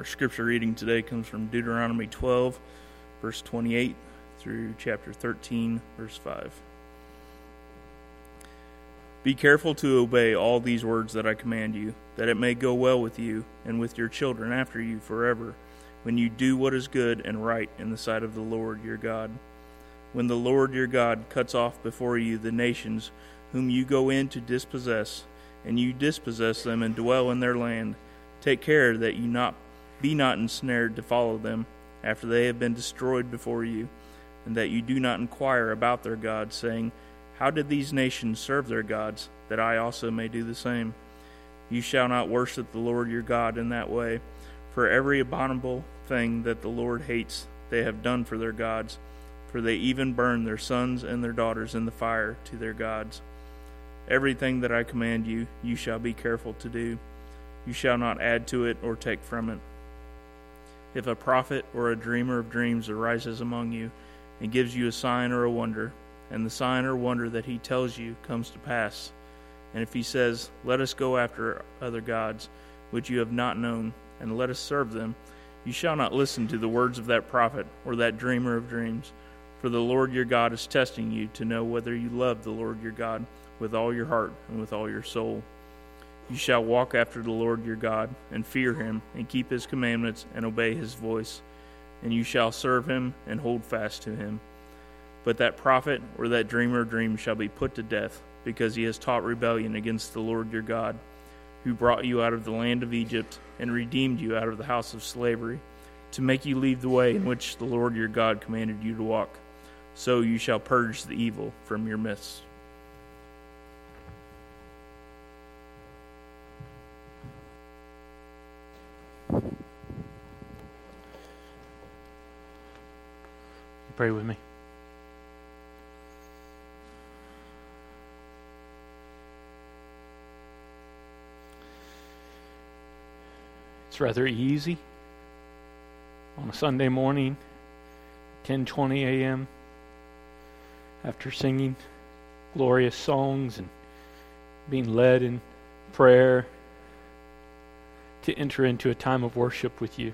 Our scripture reading today comes from Deuteronomy 12, verse 28 through chapter 13, verse 5. Be careful to obey all these words that I command you, that it may go well with you and with your children after you forever, when you do what is good and right in the sight of the Lord your God. When the Lord your God cuts off before you the nations whom you go in to dispossess, and you dispossess them and dwell in their land, take care that you be not ensnared to follow them after they have been destroyed before you, and that you do not inquire about their gods, saying, how did these nations serve their gods, that I also may do the same? You shall not worship the Lord your God in that way, for every abominable thing that the Lord hates they have done for their gods, for they even burn their sons and their daughters in the fire to their gods. Everything that I command you, you shall be careful to do. You shall not add to it or take from it. If a prophet or a dreamer of dreams arises among you and gives you a sign or a wonder, and the sign or wonder that he tells you comes to pass, and if he says, let us go after other gods, which you have not known, and let us serve them, you shall not listen to the words of that prophet or that dreamer of dreams, for the Lord your God is testing you to know whether you love the Lord your God with all your heart and with all your soul. You shall walk after the Lord your God, and fear him, and keep his commandments, and obey his voice. And you shall serve him, and hold fast to him. But that prophet or that dreamer of dreams shall be put to death, because he has taught rebellion against the Lord your God, who brought you out of the land of Egypt, and redeemed you out of the house of slavery, to make you leave the way in which the Lord your God commanded you to walk. So you shall purge the evil from your midst. Pray with me. It's rather easy on a Sunday morning, 10:20 a.m., after singing glorious songs and being led in prayer, to enter into a time of worship with you.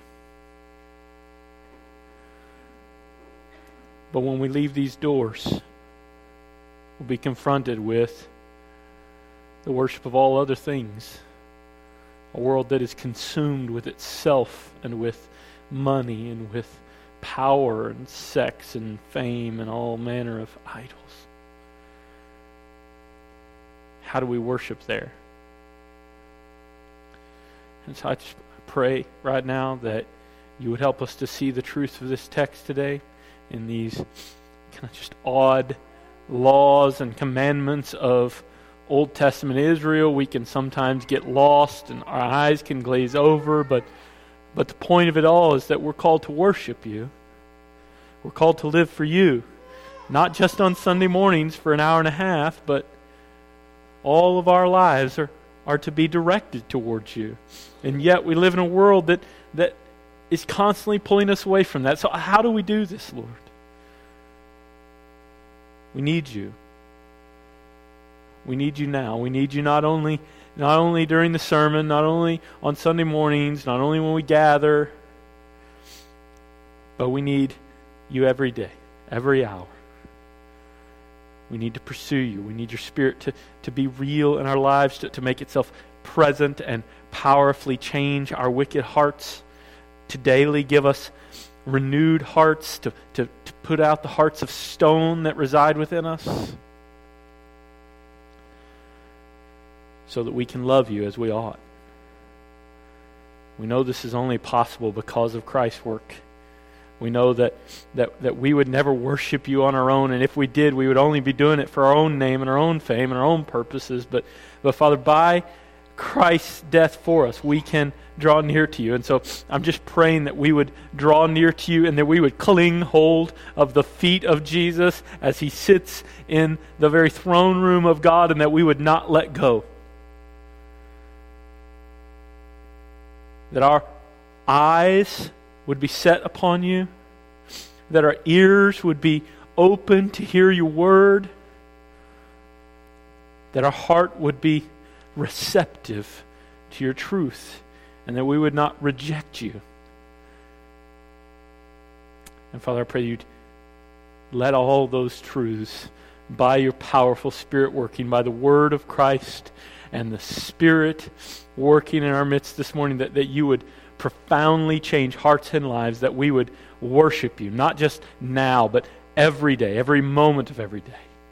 But when we leave these doors, we'll be confronted with the worship of all other things. A world that is consumed with itself and with money and with power and sex and fame and all manner of idols. How do we worship there? And so I just pray right now that you would help us to see the truth of this text today, in these kind of just odd laws and commandments of Old Testament Israel. We can sometimes get lost and our eyes can glaze over, but the point of it all is that we're called to worship you. We're called to live for you, not just on Sunday mornings for an hour and a half, but all of our lives are to be directed towards you. And yet we live in a world that is constantly pulling us away from that. So how do we do this, Lord? We need you. We need you now. We need you not only during the sermon, not only on Sunday mornings, not only when we gather, but we need you every day, every hour. We need to pursue you. We need your Spirit to be real in our lives, to make itself present and powerfully change our wicked hearts, to daily give us renewed hearts, to put out the hearts of stone that reside within us, so that we can love you as we ought. We know this is only possible because of Christ's work. We know that we would never worship you on our own, and if we did, we would only be doing it for our own name and our own fame and our own purposes. But Father, by Christ's death for us, we can draw near to you. And so I'm just praying that we would draw near to you and that we would cling hold of the feet of Jesus as he sits in the very throne room of God, and that we would not let go. That our eyes would be set upon you, that our ears would be open to hear your word, that our heart would be receptive to your truth, and that we would not reject you, And Father, I pray you'd let all those truths, by your powerful Spirit working, by the word of Christ and the Spirit working in our midst this morning, that you would profoundly change hearts and lives, that we would worship you, not just now, but every day, every moment of every day.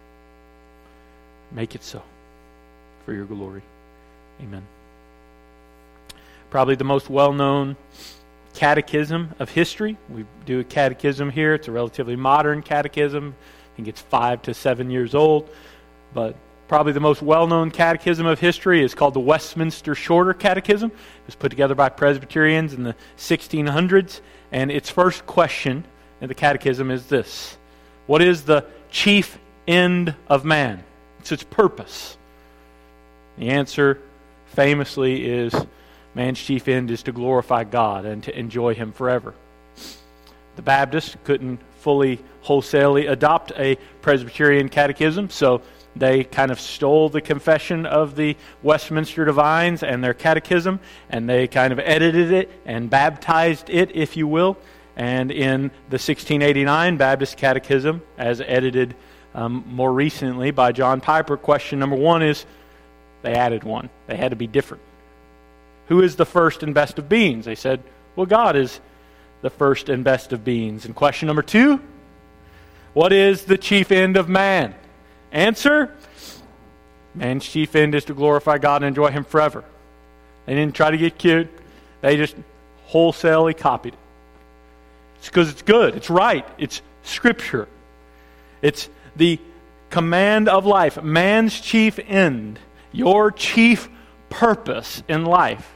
Make it so, for your glory. Amen. Probably the most well-known catechism of history. We do a catechism here. It's a relatively modern catechism. I think it's 5 to 7 years old. But probably the most well-known catechism of history is called the Westminster Shorter Catechism. It was put together by Presbyterians in the 1600s. And its first question in the catechism is this: what is the chief end of man? It's its purpose. The answer, famously, is man's chief end is to glorify God and to enjoy Him forever. The Baptists couldn't fully, wholesalely adopt a Presbyterian catechism, so they kind of stole the confession of the Westminster Divines and their catechism, and they kind of edited it and baptized it, if you will. And in the 1689 Baptist Catechism, as edited more recently by John Piper, question number 1 is, they added one. They had to be different. Who is the first and best of beings? They said, well, God is the first and best of beings. And question number 2, what is the chief end of man? Answer, man's chief end is to glorify God and enjoy Him forever. They didn't try to get cute. They just wholesalely copied it. It's because it's good. It's right. It's Scripture. It's the command of life. Man's chief end, your chief purpose in life,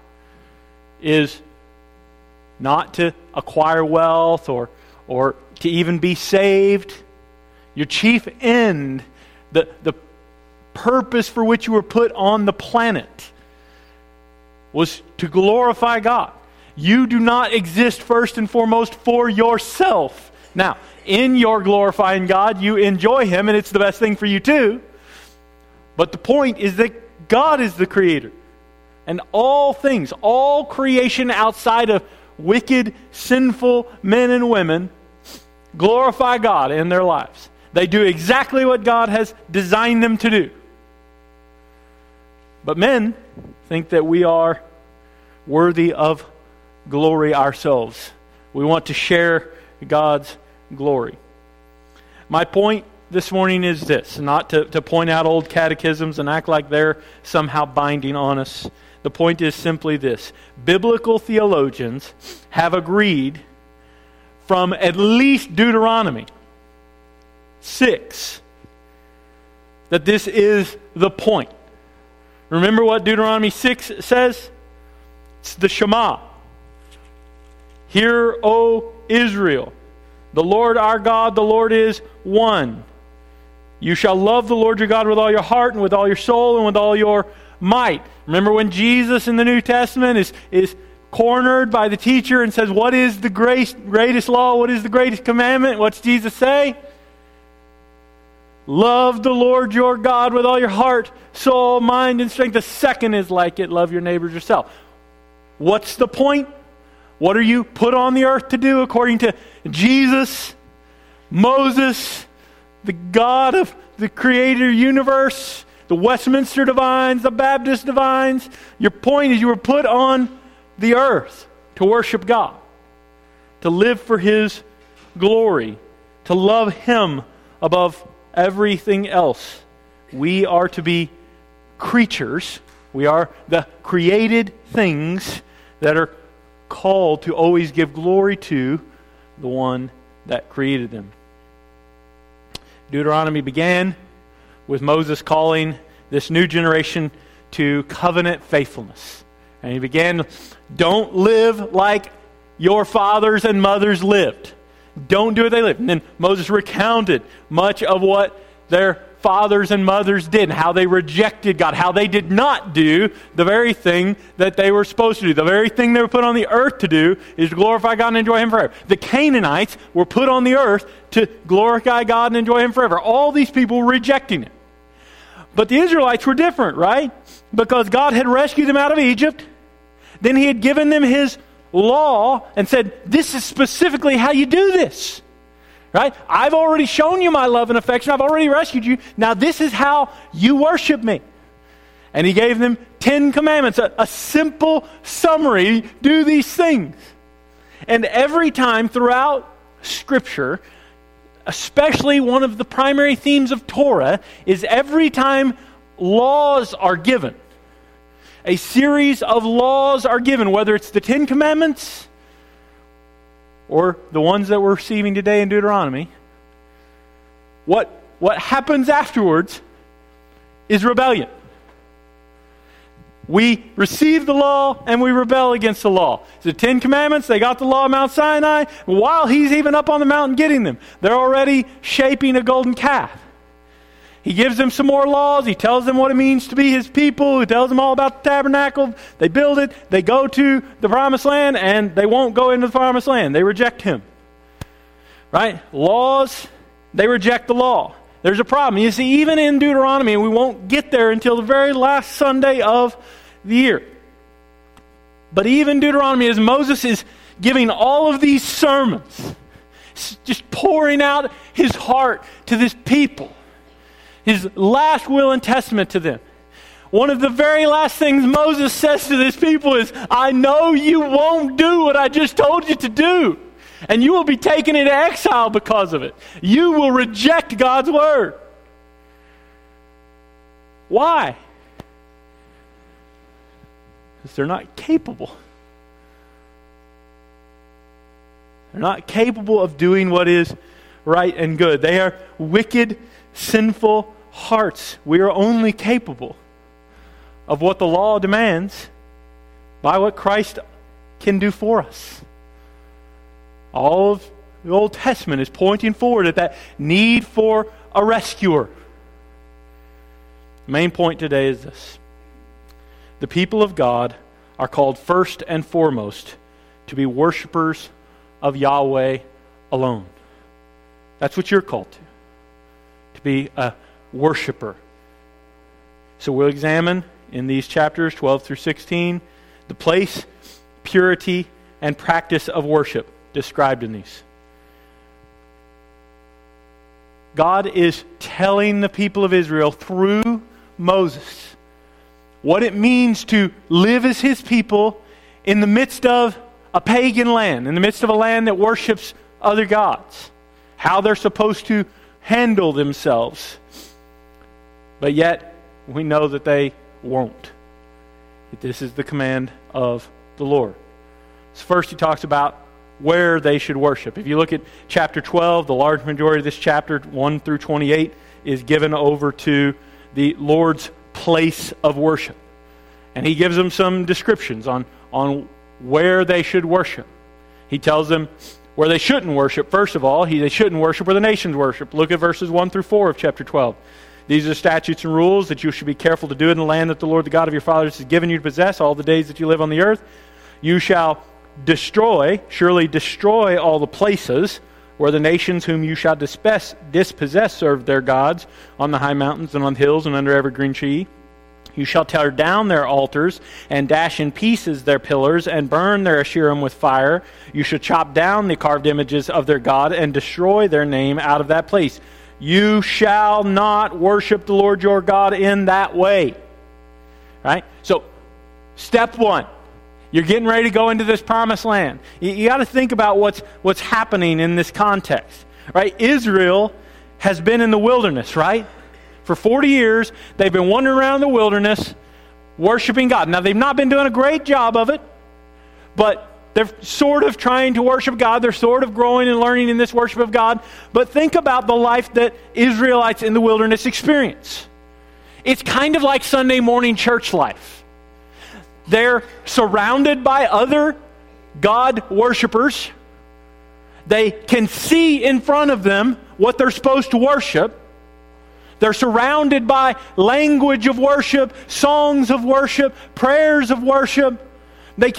is not to acquire wealth or to even be saved. Your chief end, the purpose for which you were put on the planet, was to glorify God. You do not exist first and foremost for yourself. Now, in your glorifying God, you enjoy Him, and it's the best thing for you too. But the point is that God is the creator. And all things, all creation outside of wicked, sinful men and women glorify God in their lives. They do exactly what God has designed them to do. But men think that we are worthy of glory ourselves. We want to share God's glory. My point this morning is this, not to point out old catechisms and act like they're somehow binding on us. The point is simply this: biblical theologians have agreed from at least Deuteronomy 6 that this is the point. Remember what Deuteronomy 6 says? It's the Shema. Hear, O Israel, the Lord our God, the Lord is one. You shall love the Lord your God with all your heart and with all your soul and with all your might. Remember when Jesus in the New Testament is cornered by the teacher and says, what is the greatest law? What is the greatest commandment? What's Jesus say? Love the Lord your God with all your heart, soul, mind, and strength. The second is like it, love your neighbors yourself. What's the point? What are you put on the earth to do according to Jesus, Moses, the God of the creator universe, the Westminster Divines, the Baptist Divines? Your point is you were put on the earth to worship God, to live for His glory, to love Him above everything else. We are to be creatures. We are the created things that are called to always give glory to the one that created them. Deuteronomy began with Moses calling this new generation to covenant faithfulness. And he began, don't live like your fathers and mothers lived. Don't do what they lived. And then Moses recounted much of what their fathers and mothers did, and how they rejected God, how they did not do the very thing that they were supposed to do. The very thing they were put on the earth to do is to glorify God and enjoy Him forever. The Canaanites were put on the earth to glorify God and enjoy Him forever. All these people were rejecting it. But the Israelites were different, right? Because God had rescued them out of Egypt. Then He had given them His law and said, this is specifically how you do this. Right? I've already shown you my love and affection. I've already rescued you. Now this is how you worship me. And he gave them 10 commandments, a simple summary. Do these things. And every time throughout Scripture, especially one of the primary themes of Torah, is every time laws are given, a series of laws are given, whether it's the 10 commandments or the ones that we're receiving today in Deuteronomy, what happens afterwards is rebellion. We receive the law and we rebel against the law. The 10 commandments, they got the law of Mount Sinai. While he's even up on the mountain getting them, they're already shaping a golden calf. He gives them some more laws. He tells them what it means to be his people. He tells them all about the tabernacle. They build it. They go to the promised land, and they won't go into the promised land. They reject him. Right? Laws, they reject the law. There's a problem. You see, even in Deuteronomy, we won't get there until the very last Sunday of the year. But even Deuteronomy, as Moses is giving all of these sermons, just pouring out his heart to this people, his last will and testament to them. One of the very last things Moses says to this people is, I know you won't do what I just told you to do. And you will be taken into exile because of it. You will reject God's word. Why? Because they're not capable. They're not capable of doing what is right and good. They are wicked, sinful hearts. We are only capable of what the law demands by what Christ can do for us. All of the Old Testament is pointing forward at that need for a rescuer. The main point today is this. The people of God are called first and foremost to be worshipers of Yahweh alone. That's what you're called to be a worshiper. So we'll examine in these chapters 12 through 16 the place, purity, and practice of worship described in these. God is telling the people of Israel through Moses what it means to live as his people in the midst of a pagan land, in the midst of a land that worships other gods, how they're supposed to handle themselves. But yet, we know that they won't. This is the command of the Lord. So first he talks about where they should worship. If you look at chapter 12, the large majority of this chapter, 1 through 28, is given over to the Lord's place of worship. And he gives them some descriptions on where they should worship. He tells them where they shouldn't worship. First of all, they shouldn't worship where the nations worship. Look at verses 1 through 4 of chapter 12. These are statutes and rules that you should be careful to do in the land that the Lord, the God of your fathers, has given you to possess all the days that you live on the earth. You shall surely destroy all the places where the nations whom you shall dispossess serve their gods, on the high mountains and on the hills and under every green tree. You shall tear down their altars and dash in pieces their pillars and burn their Asherim with fire. You shall chop down the carved images of their God and destroy their name out of that place. You shall not worship the Lord your God in that way. Right? So, step one. You're getting ready to go into this promised land. You got to think about what's happening in this context. Right? Israel has been in the wilderness, right? For 40 years, they've been wandering around the wilderness, worshiping God. Now, they've not been doing a great job of it, but they're sort of trying to worship God. They're sort of growing and learning in this worship of God. But think about the life that Israelites in the wilderness experience. It's kind of like Sunday morning church life. They're surrounded by other God worshipers. They can see in front of them what they're supposed to worship. They're surrounded by language of worship, songs of worship, prayers of worship. They're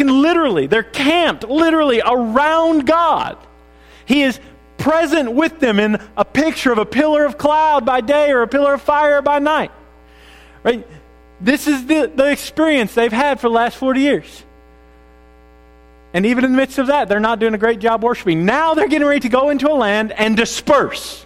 camped literally around God. He is present with them in a picture of a pillar of cloud by day or a pillar of fire by night. Right? This is the experience they've had for the last 40 years. And even in the midst of that, they're not doing a great job worshiping. Now they're getting ready to go into a land and disperse.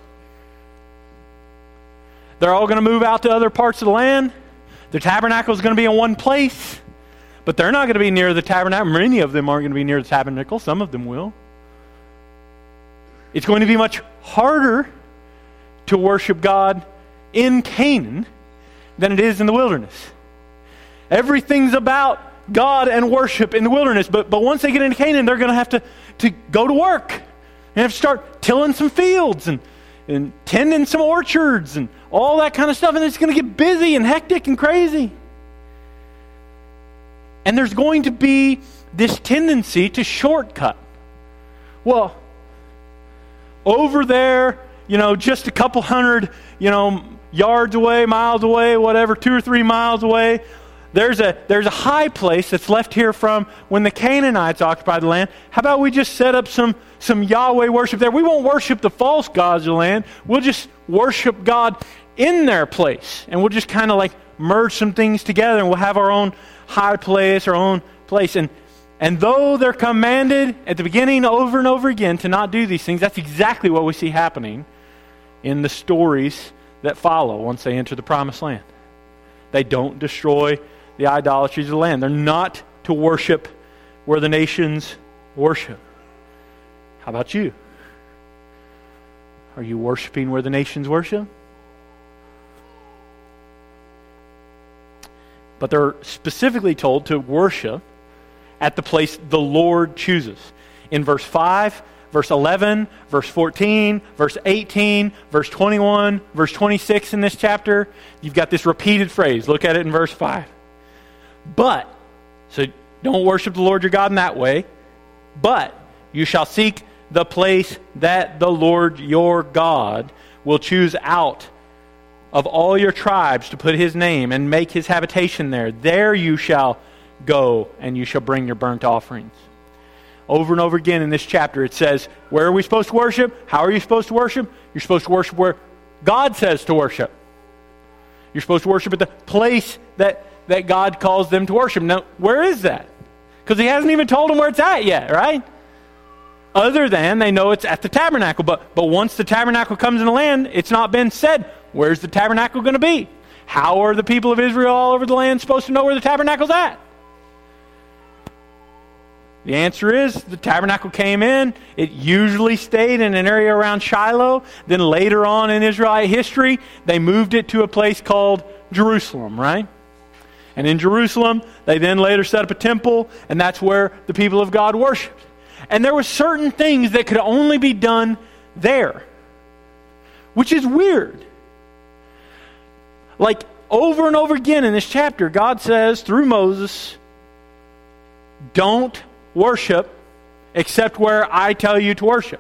They're all going to move out to other parts of the land. The tabernacle is going to be in one place. But they're not going to be near the tabernacle. Many of them aren't going to be near the tabernacle. Some of them will. It's going to be much harder to worship God in Canaan than it is in the wilderness. Everything's about God and worship in the wilderness. But once they get into Canaan, they're going to have to go to work. They have to start tilling some fields and tending some orchards and all that kind of stuff. And it's going to get busy and hectic and crazy. And there's going to be this tendency to shortcut. Well, over there, just a couple hundred, yards away, miles away, whatever, 2 or 3 miles away, there's a high place that's left here from when the Canaanites occupied the land. How about we just set up some Yahweh worship there? We won't worship the false gods of the land. We'll just worship God in their place. And we'll just kind of like merge some things together, and we'll have our own high place, our own place. And though they're commanded at the beginning over and over again to not do these things, that's exactly what we see happening in the stories that follow once they enter the promised land. They don't destroy the idolatries of the land. They're not to worship where the nations worship. How about you? Are you worshiping where the nations worship? But they're specifically told to worship at the place the Lord chooses. In verse 5, verse 11, verse 14, verse 18, verse 21, verse 26 in this chapter, you've got this repeated phrase. Look at it in verse 5. But, so don't worship the Lord your God in that way, but you shall seek the place that the Lord your God will choose out of all your tribes to put his name and make his habitation there. There you shall go, and you shall bring your burnt offerings. Over and over again in this chapter it says, where are we supposed to worship? How are you supposed to worship? You're supposed to worship where God says to worship. You're supposed to worship at the place that God calls them to worship. Now, where is that? Because he hasn't even told them where it's at yet, right? Other than they know it's at the tabernacle. But once the tabernacle comes in the land, it's not been said, where's the tabernacle going to be? How are the people of Israel all over the land supposed to know where the tabernacle's at? The answer is the tabernacle came in. It usually stayed in an area around Shiloh. Then later on in Israelite history, they moved it to a place called Jerusalem, right? And in Jerusalem, they then later set up a temple, and that's where the people of God worshiped. And there were certain things that could only be done there, which is weird. Like over and over again in this chapter, God says through Moses, don't worship except where I tell you to worship.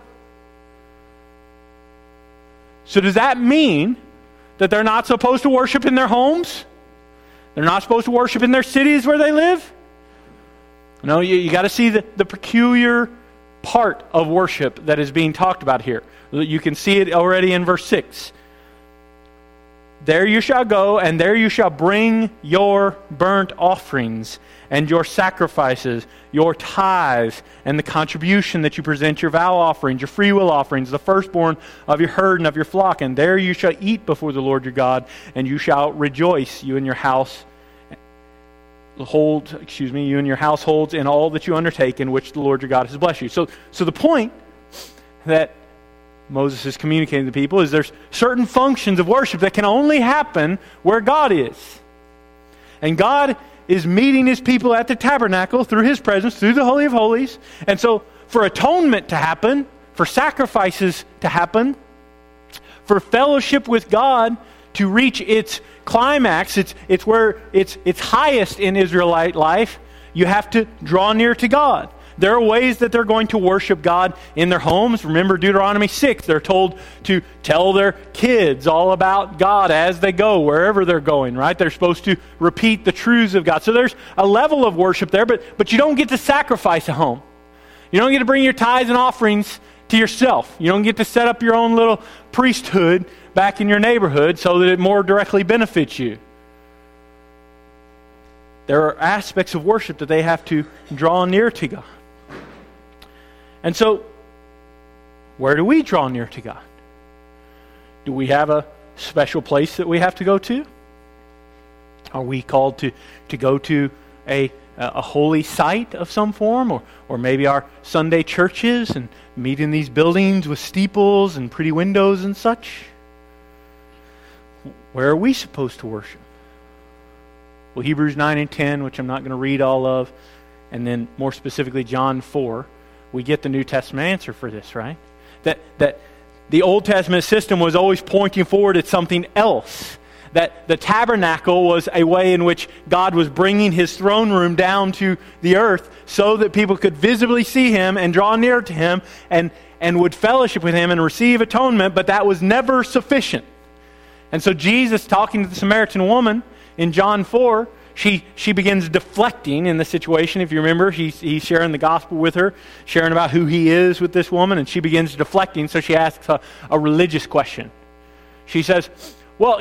So does that mean that they're not supposed to worship in their homes? They're not supposed to worship in their cities where they live? No, you got to see the peculiar part of worship that is being talked about here. You can see it already in verse 6. There you shall go, and there you shall bring your burnt offerings and your sacrifices, your tithes, and the contribution that you present, your vow offerings, your freewill offerings, the firstborn of your herd and of your flock. And there you shall eat before the Lord your God, and you shall rejoice, you and your house, you and your households in all that you undertake in which the Lord your God has blessed you. So the point that Moses is communicating to the people is there's certain functions of worship that can only happen where God is. And God is meeting his people at the tabernacle through his presence, through the Holy of Holies. And so for atonement to happen, for sacrifices to happen, for fellowship with God to reach its climax, it's where it's highest in Israelite life, you have to draw near to God. There are ways that they're going to worship God in their homes. Remember Deuteronomy 6, they're told to tell their kids all about God as they go, wherever they're going, right? They're supposed to repeat the truths of God. So there's a level of worship there, but you don't get to sacrifice at home. You don't get to bring your tithes and offerings to yourself. You don't get to set up your own little priesthood back in your neighborhood so that it more directly benefits you. There are aspects of worship that they have to draw near to God. And so, where do we draw near to God? Do we have a special place that we have to go to? Are we called to go to a holy site of some form? Or maybe our Sunday churches and meet in these buildings with steeples and pretty windows and such? Where are we supposed to worship? Well, Hebrews 9 and 10, which I'm not going to read all of, and then more specifically John 4, we get the New Testament answer for this, right? That the Old Testament system was always pointing forward at something else. That the tabernacle was a way in which God was bringing His throne room down to the earth so that people could visibly see Him and draw near to Him and would fellowship with Him and receive atonement, but that was never sufficient. And so Jesus, talking to the Samaritan woman in John 4, she begins deflecting in the situation. If you remember, he's sharing the gospel with her, sharing about who He is with this woman, and she begins deflecting, so she asks a religious question. She says, well,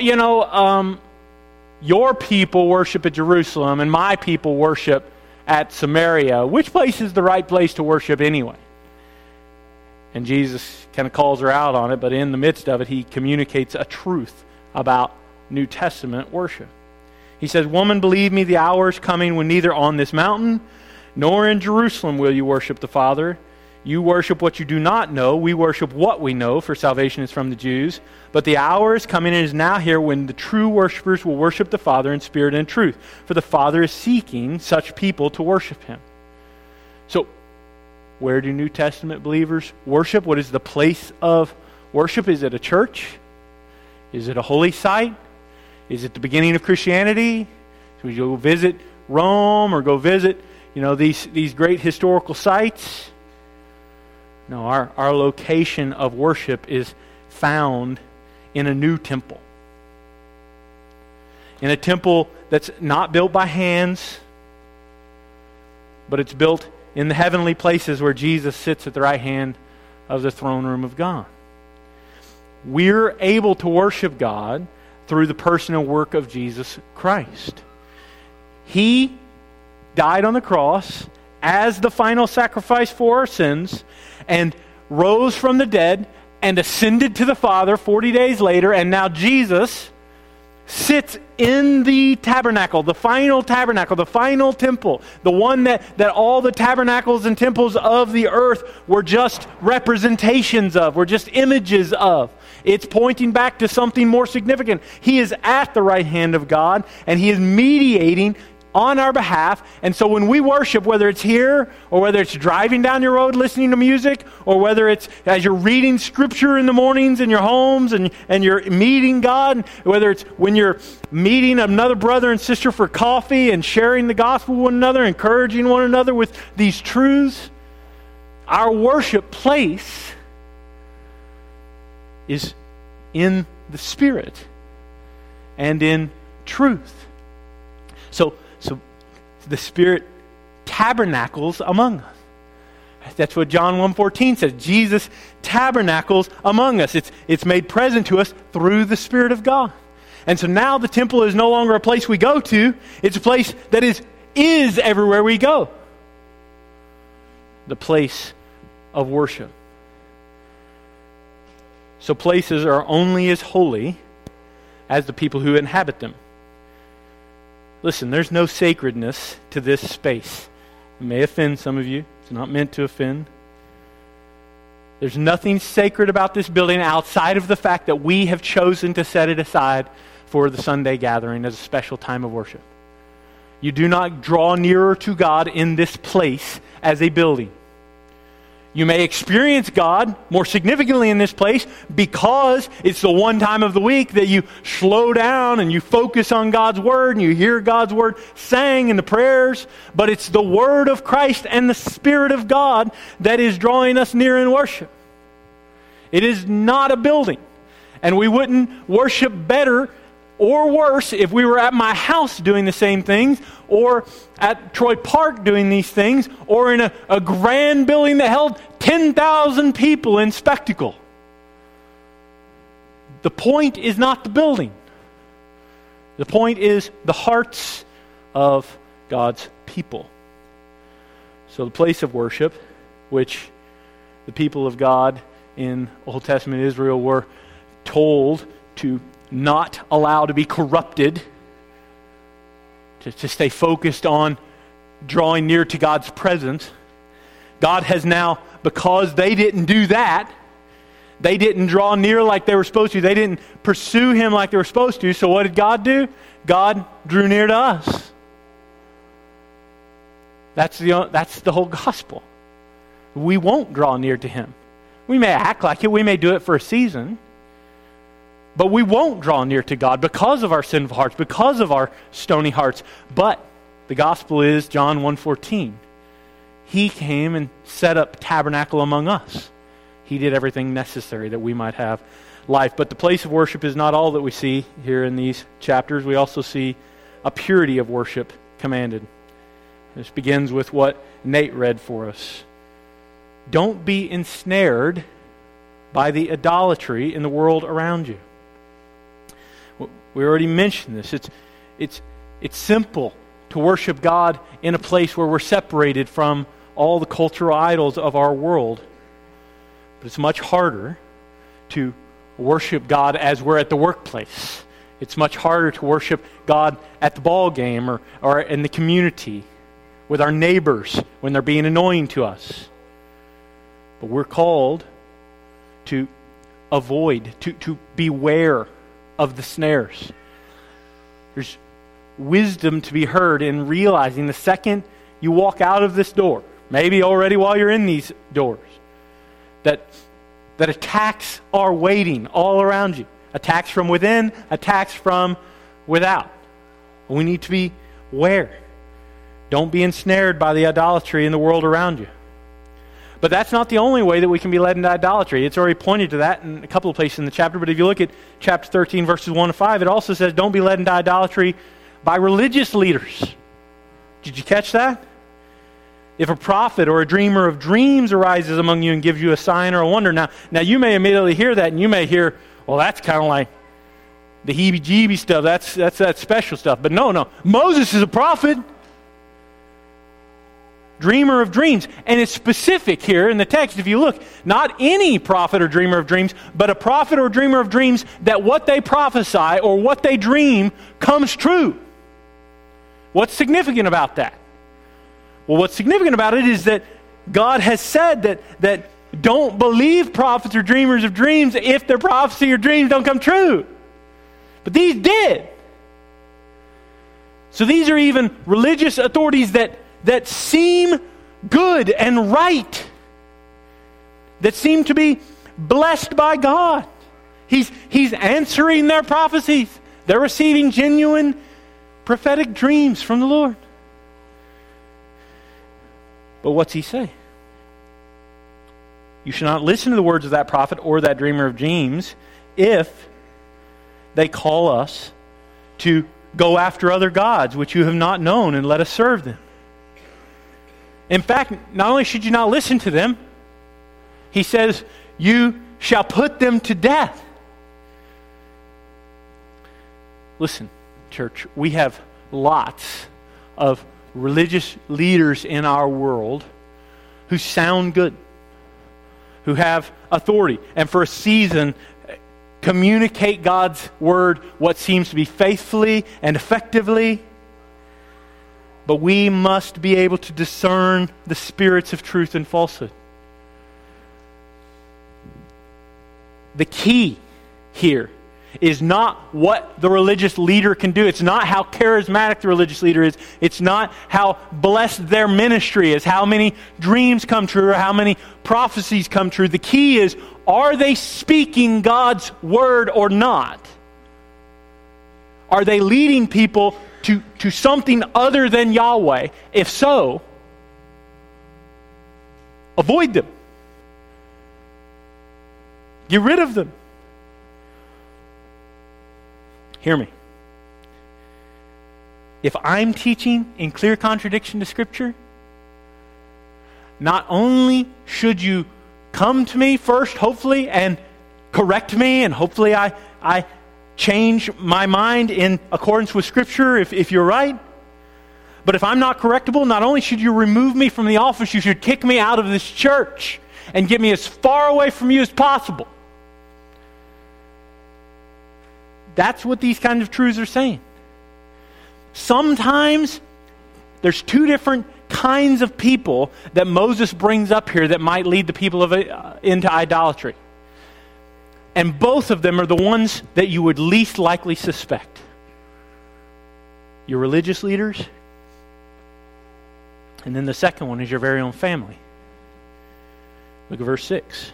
your people worship at Jerusalem and my people worship at Samaria. Which place is the right place to worship anyway? And Jesus kind of calls her out on it, but in the midst of it, He communicates a truth about New Testament worship. He says, woman, believe me, the hour is coming when neither on this mountain nor in Jerusalem will you worship the Father. You worship what you do not know. We worship what we know, for salvation is from the Jews. But the hour is coming and is now here when the true worshipers will worship the Father in spirit and truth. For the Father is seeking such people to worship Him. So, where do New Testament believers worship? What is the place of worship? Is it a church? Is it a holy site? Is it the beginning of Christianity? Should we go visit Rome or go visit, these great historical sites? No, our location of worship is found in a new temple. In a temple that's not built by hands, but it's built in the heavenly places where Jesus sits at the right hand of the throne room of God. We're able to worship God through the person and work of Jesus Christ. He died on the cross as the final sacrifice for our sins and rose from the dead and ascended to the Father 40 days later, and now Jesus sits in the tabernacle, the final temple, the one that all the tabernacles and temples of the earth were just representations of, were just images of. It's pointing back to something more significant. He is at the right hand of God, and He is mediating on our behalf. And so when we worship, whether it's here or whether it's driving down your road listening to music, or whether it's as you're reading Scripture in the mornings in your homes and you're meeting God, whether it's when you're meeting another brother and sister for coffee and sharing the gospel with one another, encouraging one another with these truths, our worship place is in the Spirit and in truth. So the Spirit tabernacles among us. That's what John 1:14 says. Jesus tabernacles among us. It's made present to us through the Spirit of God. And so now the temple is no longer a place we go to. It's a place that is everywhere we go. The place of worship. So places are only as holy as the people who inhabit them. Listen, there's no sacredness to this space. It may offend some of you. It's not meant to offend. There's nothing sacred about this building outside of the fact that we have chosen to set it aside for the Sunday gathering as a special time of worship. You do not draw nearer to God in this place as a building. You may experience God more significantly in this place because it's the one time of the week that you slow down and you focus on God's Word and you hear God's Word sang in the prayers. But it's the Word of Christ and the Spirit of God that is drawing us near in worship. It is not a building. And we wouldn't worship better or worse if we were at my house doing the same things, or at Troy Park doing these things, or in a grand building that held 10,000 people in spectacle. The point is not the building. The point is the hearts of God's people. So the place of worship, which the people of God in Old Testament Israel were told to not allow to be corrupted, to stay focused on drawing near to God's presence. God has now, because they didn't do that, they didn't draw near like they were supposed to, they didn't pursue Him like they were supposed to, so what did God do? God drew near to us. That's the whole gospel. We won't draw near to Him. We may act like it, we may do it for a season, but we won't draw near to God because of our sinful hearts, because of our stony hearts. But the gospel is John 1:14. He came and set up tabernacle among us. He did everything necessary that we might have life. But the place of worship is not all that we see here in these chapters. We also see a purity of worship commanded. This begins with what Nate read for us. Don't be ensnared by the idolatry in the world around you. We already mentioned this. It's simple to worship God in a place where we're separated from all the cultural idols of our world. But it's much harder to worship God as we're at the workplace. It's much harder to worship God at the ball game or in the community with our neighbors when they're being annoying to us. But we're called to avoid, to beware of the snares. There's wisdom to be heard in realizing the second you walk out of this door, maybe already while you're in these doors, that attacks are waiting all around you. Attacks from within, attacks from without. We need to be aware. Don't be ensnared by the idolatry in the world around you. But that's not the only way that we can be led into idolatry. It's already pointed to that in a couple of places in the chapter. But if you look at chapter 13, verses 1 to 5, it also says, don't be led into idolatry by religious leaders. Did you catch that? If a prophet or a dreamer of dreams arises among you and gives you a sign or a wonder. Now you may immediately hear that, and you may hear, well, that's kind of like the heebie-jeebie stuff. That's that special stuff. But no. Moses is a prophet. Dreamer of dreams. And it's specific here in the text. If you look, not any prophet or dreamer of dreams, but a prophet or dreamer of dreams that what they prophesy or what they dream comes true. What's significant about that? Well, what's significant about it is that God has said that don't believe prophets or dreamers of dreams if their prophecy or dreams don't come true. But these did. So these are even religious authorities that seem good and right, that seem to be blessed by God. He's answering their prophecies. They're receiving genuine prophetic dreams from the Lord. But what's He say? You should not listen to the words of that prophet or that dreamer of dreams if they call us to go after other gods which you have not known and let us serve them. In fact, not only should you not listen to them, He says, you shall put them to death. Listen, church, we have lots of religious leaders in our world who sound good, who have authority, and for a season communicate God's word what seems to be faithfully and effectively. But we must be able to discern the spirits of truth and falsehood. The key here is not what the religious leader can do. It's not how charismatic the religious leader is. It's not how blessed their ministry is, how many dreams come true or how many prophecies come true. The key is, are they speaking God's word or not? Are they leading people to something other than Yahweh? If so, avoid them. Get rid of them. Hear me. If I'm teaching in clear contradiction to Scripture, not only should you come to me first, hopefully, and correct me, and hopefully I change my mind in accordance with Scripture if you're right. But if I'm not correctable, not only should you remove me from the office, you should kick me out of this church. and get me as far away from you as possible. That's what these kinds of truths are saying. Sometimes there's two different kinds of people that Moses brings up here that might lead the people into idolatry. And both of them are the ones that you would least likely suspect. Your religious leaders, and then the second one is your very own family. Look at verse 6.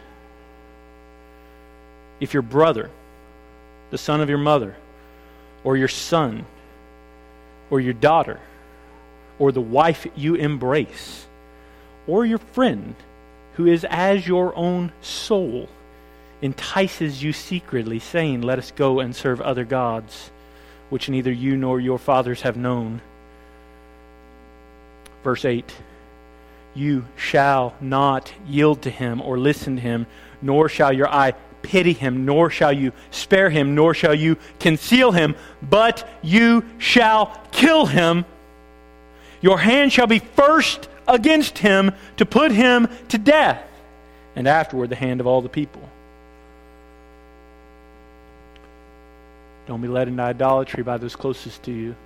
If your brother, the son of your mother, or your son, or your daughter, or the wife you embrace, or your friend who is as your own soul, entices you secretly, saying, let us go and serve other gods, which neither you nor your fathers have known. Verse 8, you shall not yield to him or listen to him, nor shall your eye pity him, nor shall you spare him, nor shall you conceal him, but you shall kill him. Your hand shall be first against him to put him to death, and afterward the hand of all the people. Don't be led into idolatry by those closest to you.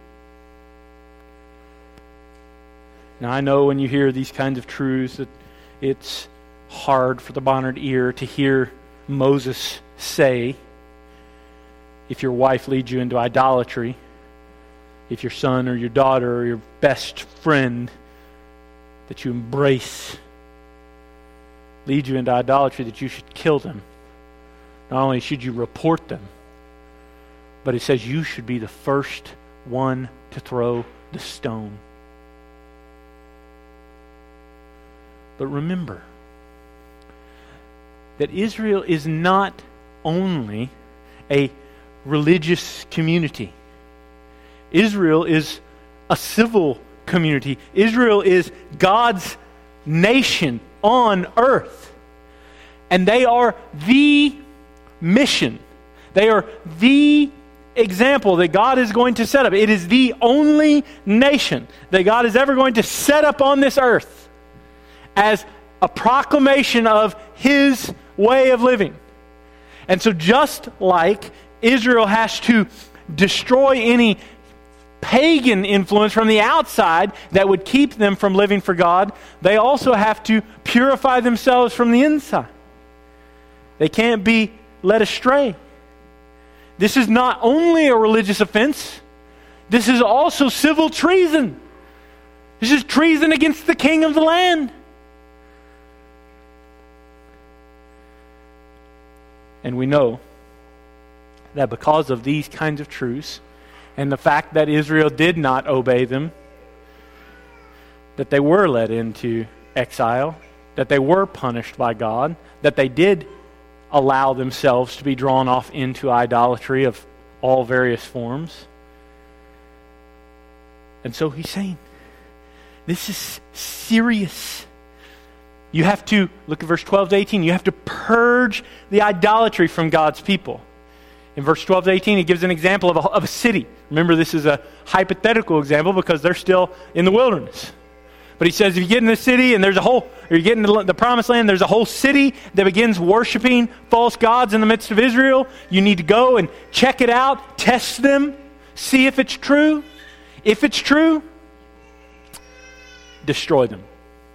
Now I know when you hear these kinds of truths that it's hard for the bonered ear to hear Moses say, if your wife leads you into idolatry, if your son or your daughter or your best friend that you embrace leads you into idolatry, that you should kill them. Not only should you report them, but it says you should be the first one to throw the stone. But remember that Israel is not only a religious community. Israel is a civil community. Israel is God's nation on earth. And they are the mission. They are the example that God is going to set up. It is the only nation that God is ever going to set up on this earth as a proclamation of His way of living. And so just like Israel has to destroy any pagan influence from the outside that would keep them from living for God, they also have to purify themselves from the inside. They can't be led astray. This is not only a religious offense, this is also civil treason. This is treason against the king of the land. And we know that because of these kinds of truths, and the fact that Israel did not obey them, that they were led into exile, that they were punished by God, that they did allow themselves to be drawn off into idolatry of all various forms. And so he's saying, this is serious. You have to, look at verse 12 to 18, you have to purge the idolatry from God's people. In verse 12 to 18, he gives an example of a city. Remember, this is a hypothetical example because they're still in the wilderness. But he says, if you get in the city and there's a whole, or you get into the promised land, there's a whole city that begins worshiping false gods in the midst of Israel. You need to go and check it out, test them, see if it's true. If it's true, destroy them.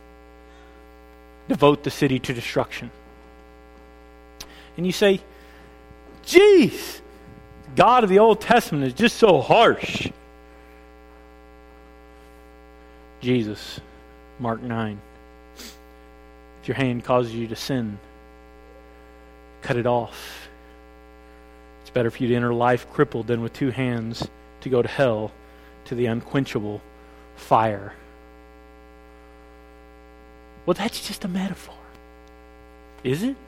Devote the city to destruction. And you say, geez, God of the Old Testament is just so harsh. Jesus, Mark 9. If your hand causes you to sin, cut it off. It's better for you to enter life crippled than with two hands to go to hell, to the unquenchable fire. Well, that's just a metaphor. Is it?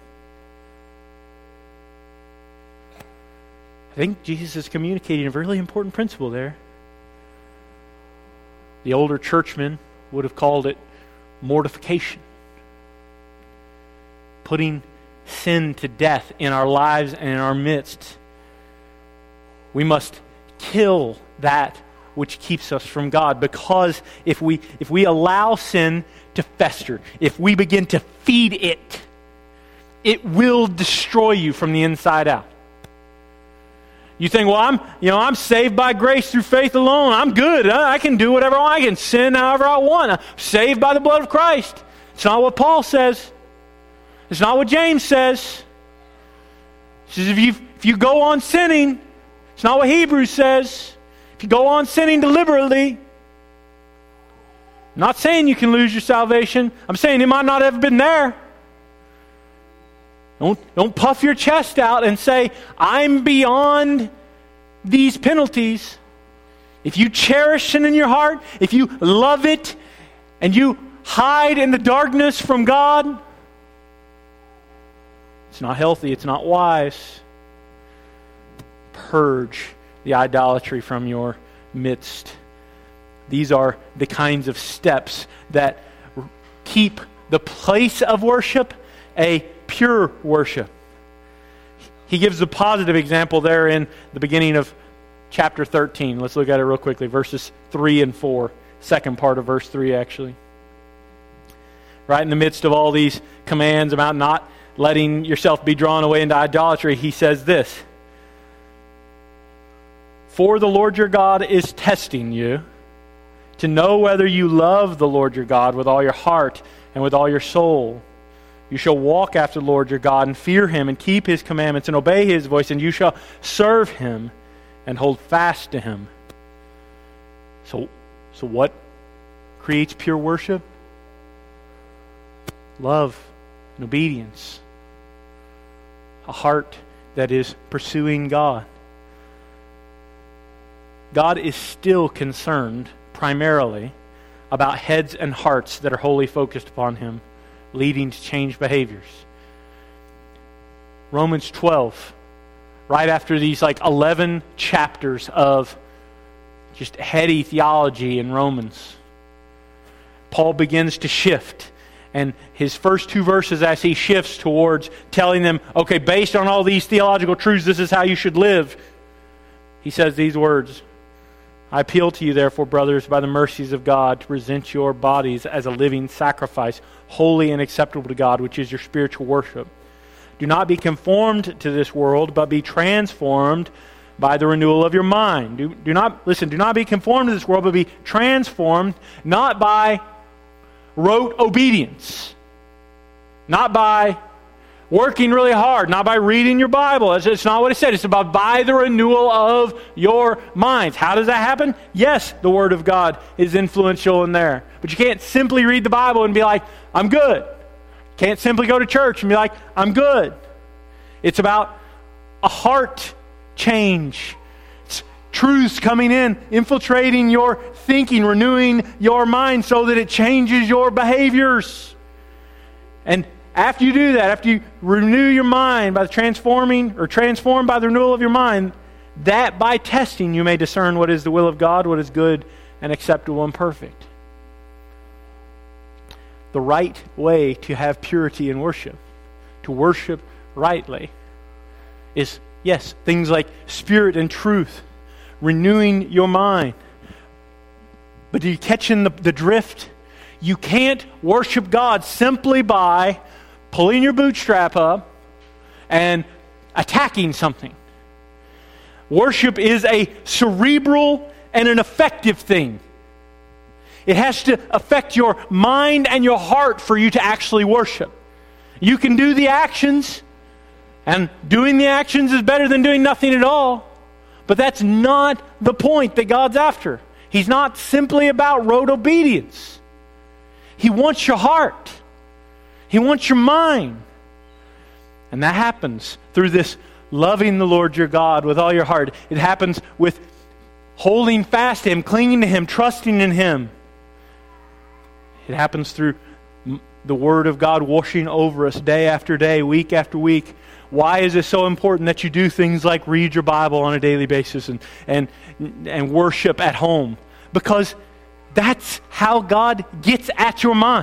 I think Jesus is communicating a really important principle there. The older churchmen would have called it mortification. Putting sin to death in our lives and in our midst. We must kill that which keeps us from God, because if we allow sin to fester, if we begin to feed it, it will destroy you from the inside out. You think, well, I'm saved by grace through faith alone. I'm good. I can do whatever I want. I can sin however I want. I'm saved by the blood of Christ. It's not what Paul says. It's not what James says. He says if you go on sinning, it's not what Hebrews says. If you go on sinning deliberately, I'm not saying you can lose your salvation. I'm saying it might not have been there. Don't puff your chest out and say, I'm beyond these penalties. If you cherish sin in your heart, if you love it, and you hide in the darkness from God, it's not healthy, it's not wise. Purge the idolatry from your midst. These are the kinds of steps that keep the place of worship a pure worship. He gives a positive example there in the beginning of chapter 13. Let's look at it real quickly. Verses 3 and 4. Second part of verse 3, actually. Right in the midst of all these commands about not letting yourself be drawn away into idolatry, he says this. For the Lord your God is testing you to know whether you love the Lord your God with all your heart and with all your soul. You shall walk after the Lord your God and fear Him and keep His commandments and obey His voice, and you shall serve Him and hold fast to Him. So what creates pure worship? Love and obedience. A heart that is pursuing God. God is still concerned primarily about heads and hearts that are wholly focused upon Him, leading to changed behaviors. Romans 12, right after these 11 chapters of just heady theology in Romans, Paul begins to shift. And his first two verses, as he shifts towards telling them, okay, based on all these theological truths, this is how you should live, he says these words, I appeal to you, therefore, brothers, by the mercies of God, to present your bodies as a living sacrifice, holy and acceptable to God, which is your spiritual worship. Do not be conformed to this world, but be transformed by the renewal of your mind. Do not be conformed to this world, but be transformed, not by rote obedience, not by working really hard, not by reading your Bible. It's not what it said. It's about by the renewal of your minds. How does that happen? Yes, the Word of God is influential in there. But you can't simply read the Bible and be like, I'm good. Can't simply go to church and be like, I'm good. It's about a heart change. It's truths coming in, infiltrating your thinking, renewing your mind so that it changes your behaviors. And after you do that, after you renew your mind by transformed by the renewal of your mind, that by testing you may discern what is the will of God, what is good and acceptable and perfect. The right way to have purity in worship, to worship rightly, is, yes, things like spirit and truth, renewing your mind. But do you catch in the drift? You can't worship God simply by pulling your bootstrap up and attacking something. Worship is a cerebral and an affective thing. It has to affect your mind and your heart for you to actually worship. You can do the actions, and doing the actions is better than doing nothing at all. But that's not the point that God's after. He's not simply about rote obedience. He wants your heart. He wants your mind. And that happens through this loving the Lord your God with all your heart. It happens with holding fast to Him, clinging to Him, trusting in Him. It happens through the Word of God washing over us day after day, week after week. Why is it so important that you do things like read your Bible on a daily basis and worship at home? Because that's how God gets at your mind.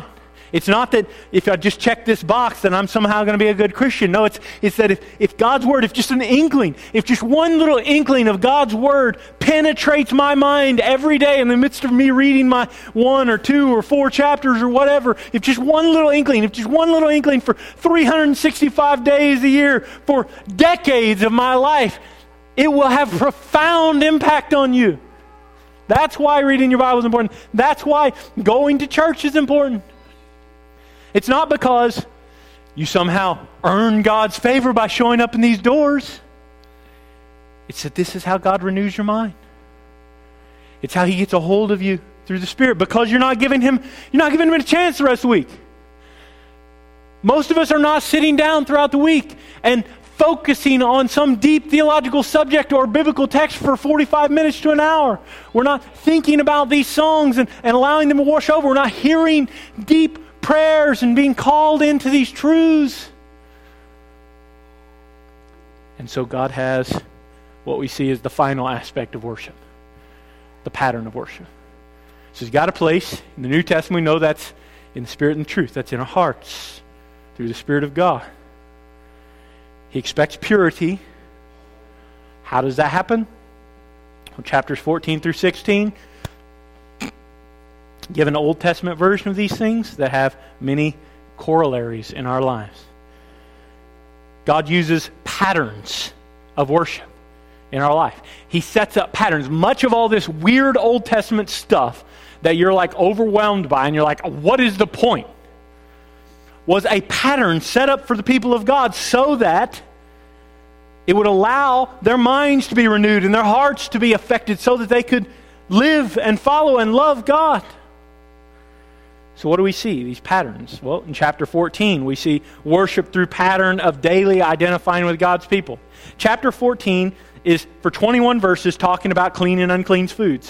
It's not that if I just check this box, then I'm somehow going to be a good Christian. No, it's that if God's Word, if just an inkling, if just one little inkling of God's Word penetrates my mind every day in the midst of me reading my 1 or 2 or 4 chapters or whatever, if just one little inkling for 365 days a year, for decades of my life, it will have profound impact on you. That's why reading your Bible is important. That's why going to church is important. It's not because you somehow earn God's favor by showing up in these doors. It's that this is how God renews your mind. It's how He gets a hold of you through the Spirit, because you're not giving Him a chance the rest of the week. Most of us are not sitting down throughout the week and focusing on some deep theological subject or biblical text for 45 minutes to an hour. We're not thinking about these songs and allowing them to wash over. We're not hearing deep prayers and being called into these truths. And so God has what we see as the final aspect of worship, the pattern of worship. So He's got a place. In the New Testament, we know that's in the Spirit and truth. That's in our hearts through the Spirit of God. He expects purity. How does that happen? Well, chapters 14 through 16 give an Old Testament version of these things that have many corollaries in our lives. God uses patterns of worship in our life. He sets up patterns. Much of all this weird Old Testament stuff that you're like overwhelmed by and you're like, what is the point? Was a pattern set up for the people of God so that it would allow their minds to be renewed and their hearts to be affected so that they could live and follow and love God. So what do we see? These patterns. Well, in chapter 14, we see worship through pattern of daily identifying with God's people. Chapter 14 is, for 21 verses, talking about clean and unclean foods.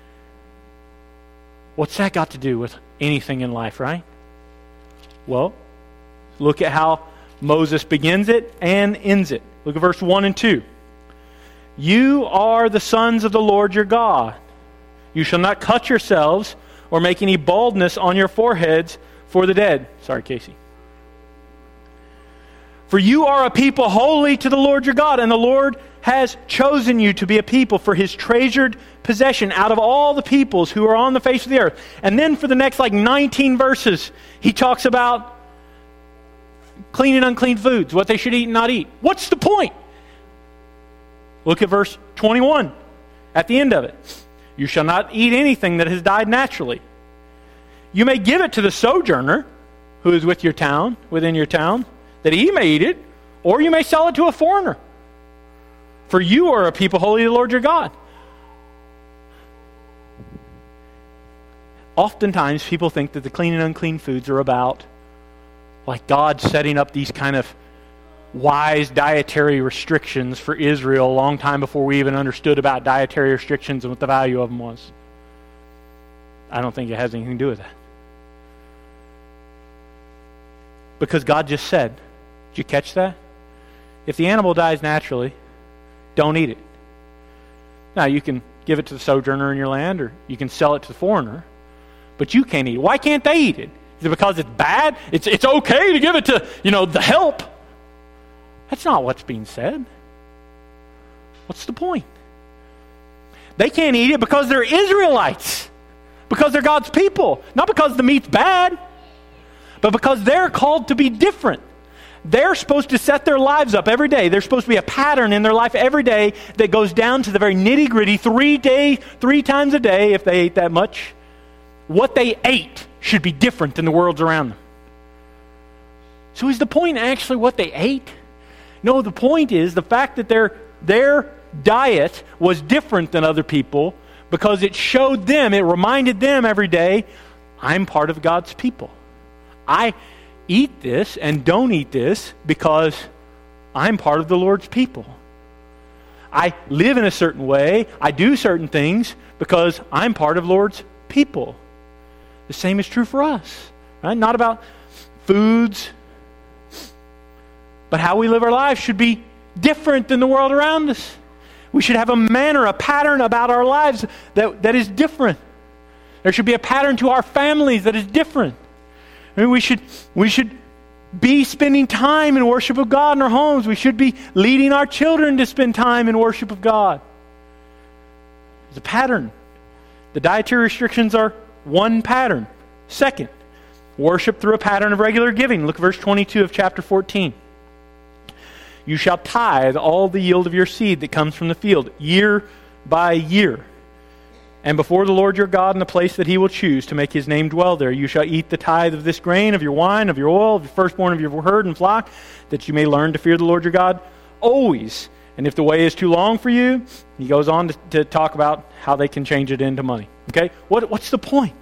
What's that got to do with anything in life, right? Well, look at how Moses begins it and ends it. Look at verse 1 and 2. You are the sons of the Lord your God. You shall not cut yourselves or make any baldness on your foreheads for the dead. Sorry, Casey. For you are a people holy to the Lord your God, and the Lord has chosen you to be a people for His treasured possession out of all the peoples who are on the face of the earth. And then for the next 19 verses, he talks about clean and unclean foods, what they should eat and not eat. What's the point? Look at verse 21 at the end of it. You shall not eat anything that has died naturally. You may give it to the sojourner who is within your town, that he may eat it, or you may sell it to a foreigner. For you are a people holy to the Lord your God. Oftentimes people think that the clean and unclean foods are about God setting up these kind of wise dietary restrictions for Israel a long time before we even understood about dietary restrictions and what the value of them was. I don't think it has anything to do with that. Because God just said, did you catch that? If the animal dies naturally, don't eat it. Now, you can give it to the sojourner in your land, or you can sell it to the foreigner, but you can't eat it. Why can't they eat it? Is it because it's bad? It's okay to give it to, the help. That's not what's being said. What's the point? They can't eat it because they're Israelites, because they're God's people, not because the meat's bad, but because they're called to be different. They're supposed to set their lives up every day. There's supposed to be a pattern in their life every day that goes down to the very nitty-gritty, 3 times a day, if they ate that much. What they ate should be different than the world's around them. So is the point actually what they ate? No, the point is the fact that their diet was different than other people, because it showed them, it reminded them every day, I'm part of God's people. I eat this and don't eat this because I'm part of the Lord's people. I live in a certain way, I do certain things because I'm part of the Lord's people. The same is true for us, right? Not about foods, but how we live our lives should be different than the world around us. We should have a manner, a pattern about our lives that is different. There should be a pattern to our families that is different. I mean, we should be spending time in worship of God in our homes. We should be leading our children to spend time in worship of God. There's a pattern. The dietary restrictions are one pattern. Second, worship through a pattern of regular giving. Look at verse 22 of chapter 14. You shall tithe all the yield of your seed that comes from the field, year by year. And before the Lord your God in the place that he will choose to make his name dwell there, you shall eat the tithe of this grain, of your wine, of your oil, of the firstborn of your herd and flock, that you may learn to fear the Lord your God always. And if the way is too long for you, he goes on to talk about how they can change it into money. Okay? What's the point?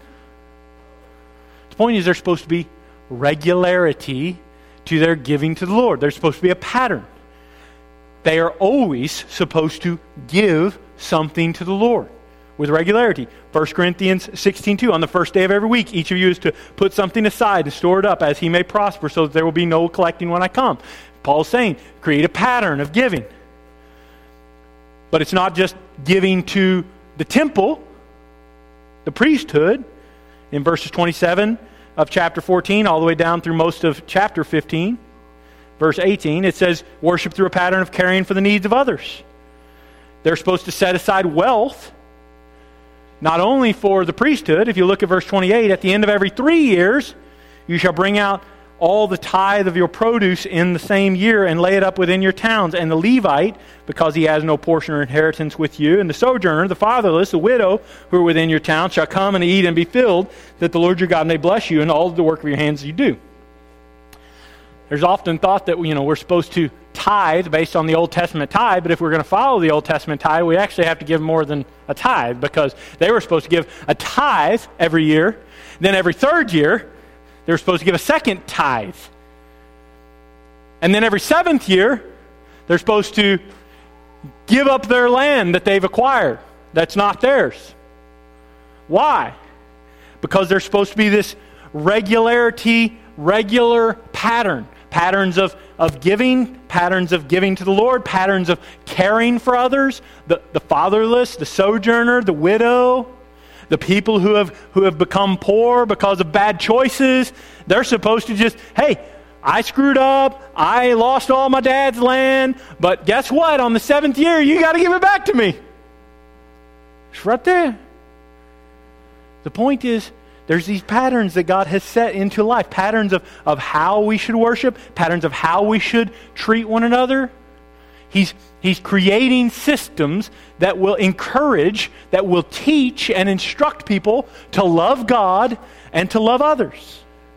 The point is there's supposed to be regularity to their giving to the Lord. There's supposed to be a pattern. They are always supposed to give something to the Lord with regularity. 1 Corinthians 16:2, on the first day of every week, each of you is to put something aside to store it up as he may prosper, so that there will be no collecting when I come. Paul's saying, create a pattern of giving. But it's not just giving to the temple, the priesthood. In verses 27 of chapter 14, all the way down through most of chapter 15, verse 18, it says, worship through a pattern of caring for the needs of others. They're supposed to set aside wealth, not only for the priesthood. If you look at verse 28, at the end of every 3 years, you shall bring out all the tithe of your produce in the same year and lay it up within your towns. And the Levite, because he has no portion or inheritance with you, and the sojourner, the fatherless, the widow, who are within your town, shall come and eat and be filled, that the Lord your God may bless you in all the work of your hands you do. There's often thought that we're supposed to tithe based on the Old Testament tithe, but if we're going to follow the Old Testament tithe, we actually have to give more than a tithe, because they were supposed to give a tithe every year. Then every third year, they were supposed to give a second tithe. And then every seventh year, they're supposed to give up their land that they've acquired that's not theirs. Why? Because there's supposed to be this regular pattern. Patterns of giving, patterns of giving to the Lord, patterns of caring for others, the fatherless, the sojourner, the widow, the people who have become poor because of bad choices. They're supposed to just, hey, I screwed up, I lost all my dad's land, but guess what? On the 7th year, you got to give it back to me. It's right there. The point is, there's these patterns that God has set into life. Patterns of how we should worship. Patterns of how we should treat one another. He's creating systems that will encourage, that will teach and instruct people to love God and to love others.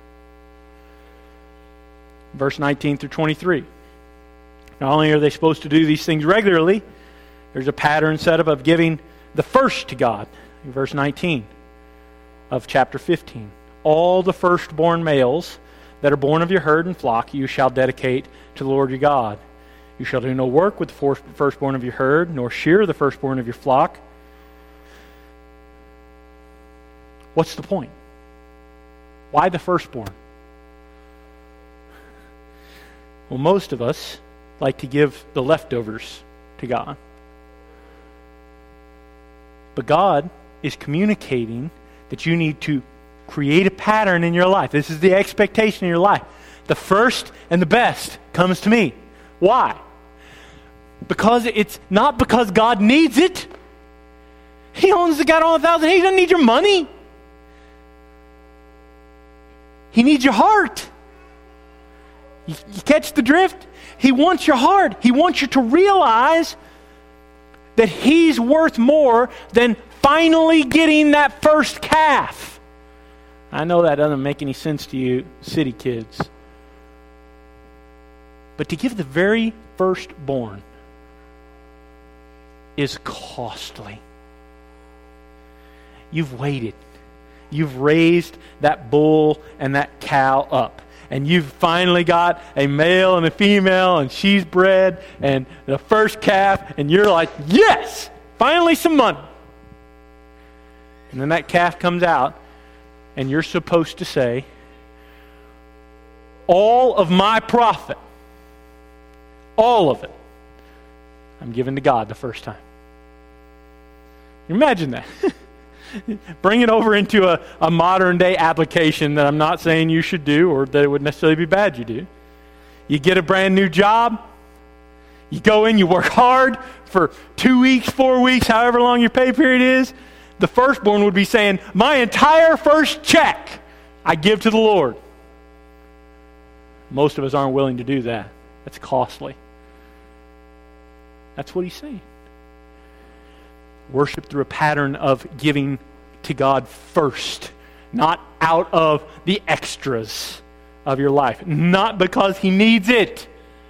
Verse 19 through 23. Not only are they supposed to do these things regularly, there's a pattern set up of giving the first to God. In verse 19 of chapter 15. All the firstborn males that are born of your herd and flock you shall dedicate to the Lord your God. You shall do no work with the firstborn of your herd, nor shear the firstborn of your flock. What's the point? Why the firstborn? Well, most of us like to give the leftovers to God. But God is communicating that you need to create a pattern in your life. This is the expectation in your life. The first and the best comes to me. Why? Because it's not because God needs it. He owns the God on 1,000. He doesn't need your money. He needs your heart. You catch the drift? He wants your heart. He wants you to realize that He's worth more than finally getting that first calf. I know that doesn't make any sense to you city kids. But to give the very firstborn is costly. You've waited. You've raised that bull and that cow up. And you've finally got a male and a female, and she's bred, and the first calf, and you're like, yes, finally some money. And then that calf comes out, and you're supposed to say, all of my profit, all of it, I'm giving to God the first time. Imagine that. Bring it over into a modern day application that I'm not saying you should do or that it would necessarily be bad you do. You get a brand new job. You go in, you work hard for 2 weeks, 4 weeks, however long your pay period is. The firstborn would be saying, my entire first check I give to the Lord. Most of us aren't willing to do that. That's costly. That's what he's saying. Worship through a pattern of giving to God first, not out of the extras of your life, not because he needs it.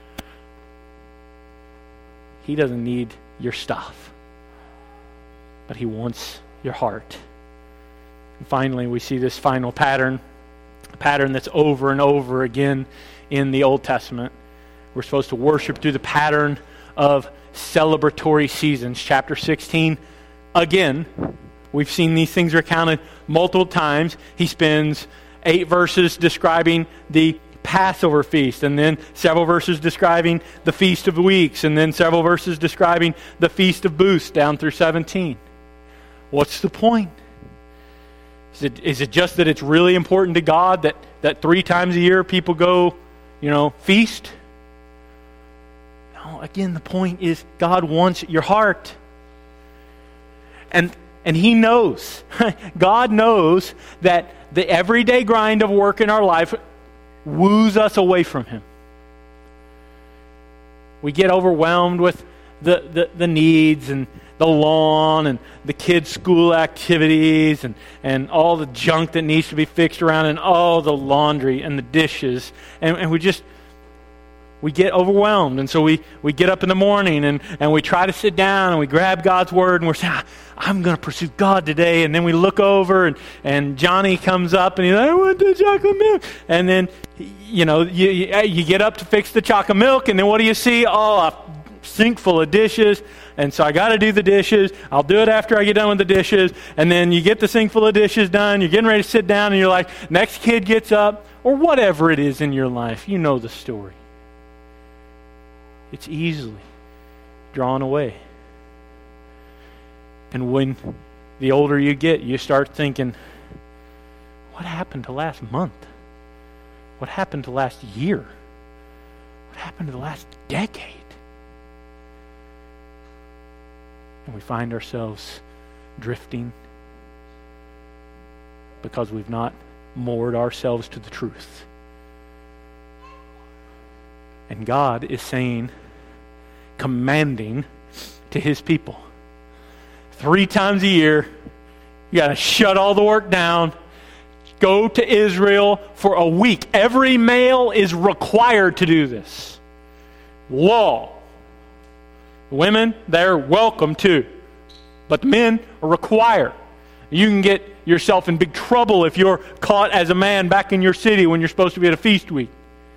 He doesn't need your stuff, but he wants your heart. And finally, we see this final pattern, a pattern that's over and over again in the Old Testament. We're supposed to worship through the pattern of celebratory seasons. Chapter 16, again, we've seen these things recounted multiple times. He spends 8 verses describing the Passover feast, and then several verses describing the Feast of Weeks, and then several verses describing the Feast of Booths down through 17. What's the point? Is it just that it's really important to God that 3 times a year people go, feast? No, again, the point is God wants your heart. And he knows, God knows that the everyday grind of work in our life woos us away from him. We get overwhelmed with the needs and the lawn and the kids' school activities and all the junk that needs to be fixed around and all the laundry and the dishes. And we get overwhelmed. And so we get up in the morning and we try to sit down and we grab God's Word and we're saying, I'm going to pursue God today. And then we look over and Johnny comes up and he's like, I want the chocolate milk. And then, you get up to fix the chocolate milk and then what do you see? Oh, a sink full of dishes. And so I got to do the dishes. I'll do it after I get done with the dishes. And then you get the sink full of dishes done. You're getting ready to sit down and you're like, next kid gets up or whatever it is in your life. You know the story. It's easily drawn away. And when the older you get, you start thinking, what happened to last month? What happened to last year? What happened to the last decade? And we find ourselves drifting because we've not moored ourselves to the truth. And God is saying, commanding to his people, 3 times a year, you got to shut all the work down, go to Israel for a week. Every male is required to do this. Law. Women, they're welcome to, but the men are required. You can get yourself in big trouble if you're caught as a man back in your city when you're supposed to be at a feast week.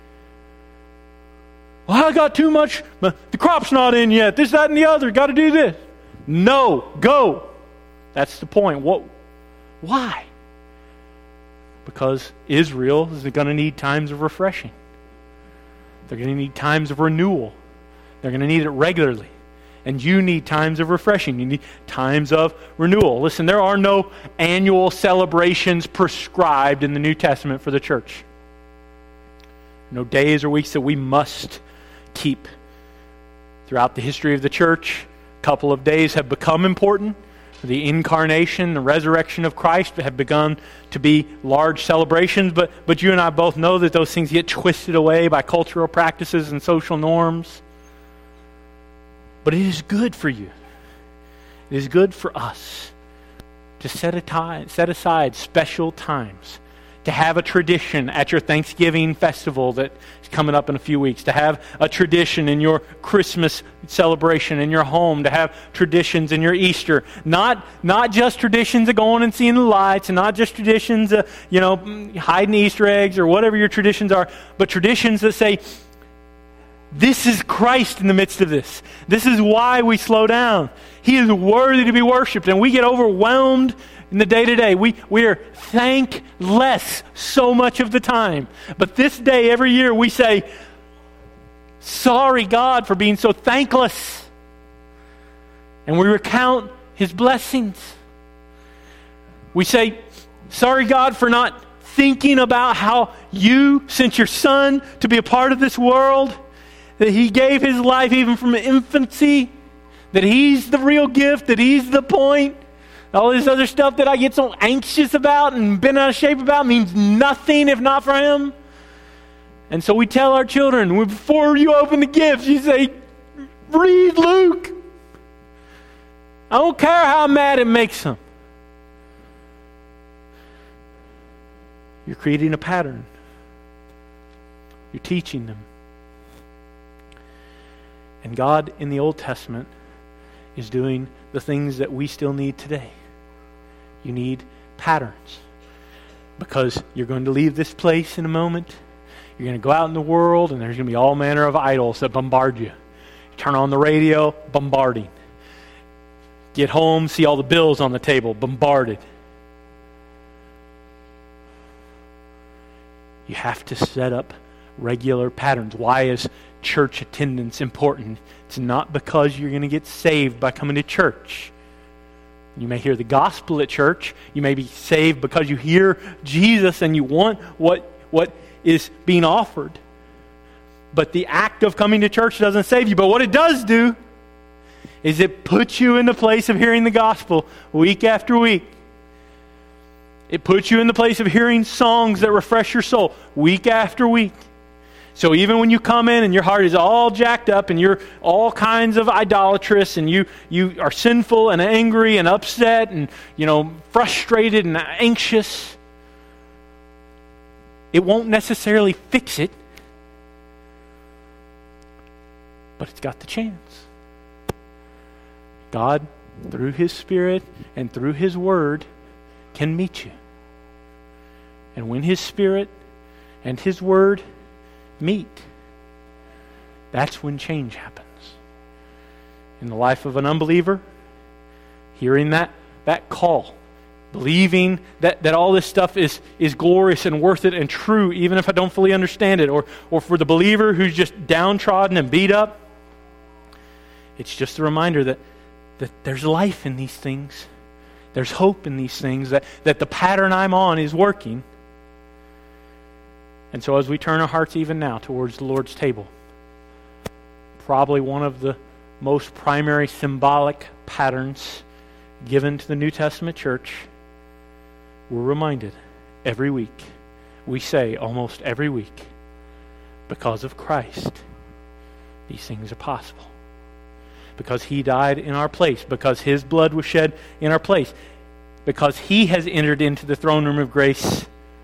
Well, I got too much, the crop's not in yet, this, that, and the other, got to do this. No, go. That's the point. Why? Because Israel is going to need times of refreshing. They're going to need times of renewal. They're going to need it regularly. And you need times of refreshing. You need times of renewal. Listen, there are no annual celebrations prescribed in the New Testament for the church. No days or weeks that we must keep. Throughout the history of the church, a couple of days have become important. The incarnation, the resurrection of Christ have begun to be large celebrations, but you and I both know that those things get twisted away by cultural practices and social norms. But it is good for you. It is good for us to set aside special times, to have a tradition at your Thanksgiving festival that is coming up in a few weeks, to have a tradition in your Christmas celebration in your home, to have traditions in your Easter. Not just traditions of going and seeing the lights, and not just traditions of, hiding Easter eggs or whatever your traditions are, but traditions that say, this is Christ in the midst of this. This is why we slow down. He is worthy to be worshipped, and we get overwhelmed in the day-to-day. We are thankless so much of the time. But this day, every year, we say, sorry, God, for being so thankless. And we recount his blessings. We say, sorry, God, for not thinking about how you sent your Son to be a part of this world, that He gave His life even from infancy, that He's the real gift, that He's the point. All this other stuff that I get so anxious about and bent out of shape about means nothing if not for Him. And so we tell our children, before you open the gifts, you say, read Luke. I don't care how mad it makes them. You're creating a pattern. You're teaching them. And God in the Old Testament is doing the things that we still need today. You need patterns. Because you're going to leave this place in a moment. You're going to go out in the world and there's going to be all manner of idols that bombard you. You turn on the radio, bombarding. Get home, see all the bills on the table, bombarded. You have to set up regular patterns. Why is church attendance important? It's not because you're going to get saved by coming to church. You may hear the gospel at church. You may be saved because you hear Jesus and you want what is being offered. But the act of coming to church doesn't save you. But what it does do is it puts you in the place of hearing the gospel week after week. It puts you in the place of hearing songs that refresh your soul week after week. So even when you come in and your heart is all jacked up and you're all kinds of idolatrous and you are sinful and angry and upset and frustrated and anxious, it won't necessarily fix it, but it's got the chance. God, through His Spirit and through His Word, can meet you. And when His Spirit and His Word meet, that's when change happens. In the life of an unbeliever, hearing that call, believing that all this stuff is glorious and worth it and true, even if I don't fully understand it, or for the believer who's just downtrodden and beat up, it's just a reminder that there's life in these things. There's hope in these things, that the pattern I'm on is working. And so as we turn our hearts even now towards the Lord's table, probably one of the most primary symbolic patterns given to the New Testament church, we're reminded every week, we say almost every week, because of Christ, these things are possible. Because He died in our place, because His blood was shed in our place, because He has entered into the throne room of grace.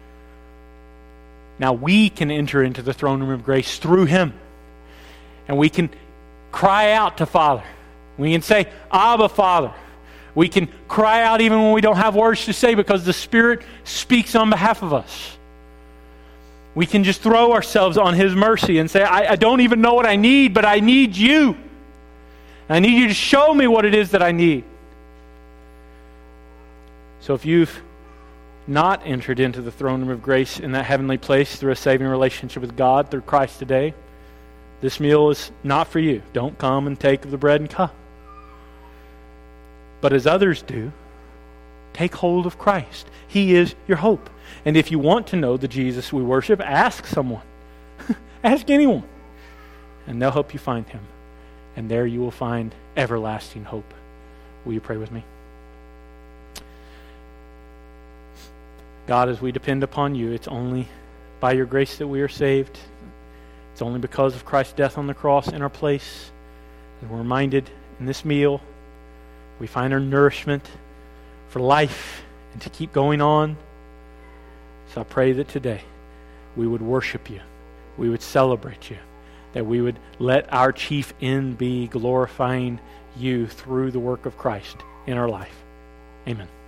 Now we can enter into the throne room of grace through Him. And we can cry out to Father. We can say, Abba, Father. We can cry out even when we don't have words to say because the Spirit speaks on behalf of us. We can just throw ourselves on His mercy and say, I don't even know what I need, but I need You. I need You to show me what it is that I need. So if you've not entered into the throne room of grace in that heavenly place through a saving relationship with God through Christ today, this meal is not for you. Don't come and take of the bread and cup. But as others do, take hold of Christ. He is your hope. And if you want to know the Jesus we worship, ask someone. Ask anyone. And they'll help you find Him. And there you will find everlasting hope. Will you pray with me? God, as we depend upon You, it's only by Your grace that we are saved. It's only because of Christ's death on the cross in our place. And we're reminded in this meal, we find our nourishment for life and to keep going on. So I pray that today we would worship You. We would celebrate You. That we would let our chief end be glorifying You through the work of Christ in our life. Amen.